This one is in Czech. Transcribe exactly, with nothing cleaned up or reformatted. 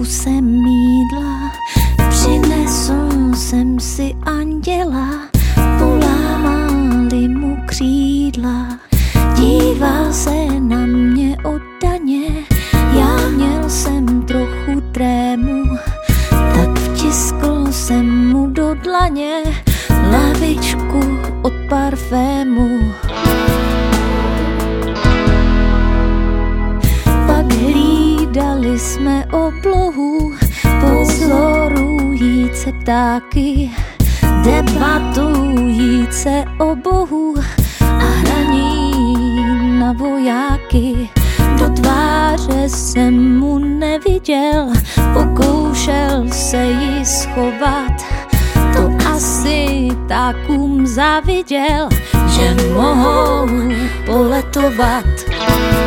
jsem mýdla, přinesl jsem si anděla, polámali mu křídla. Díval se na mě oddaně, já měl jsem trochu trému, tak vtiskl jsem mu do dlaně lavičku od parfému. Pak hlídali jsme oblohu, pozorujíce ptáky, debatujíce o Bohu a hraní na vojáky. Do tváře jsem mu neviděl, pokoušel se jí schovat. To asi ptákům záviděl, že mohou poletovat.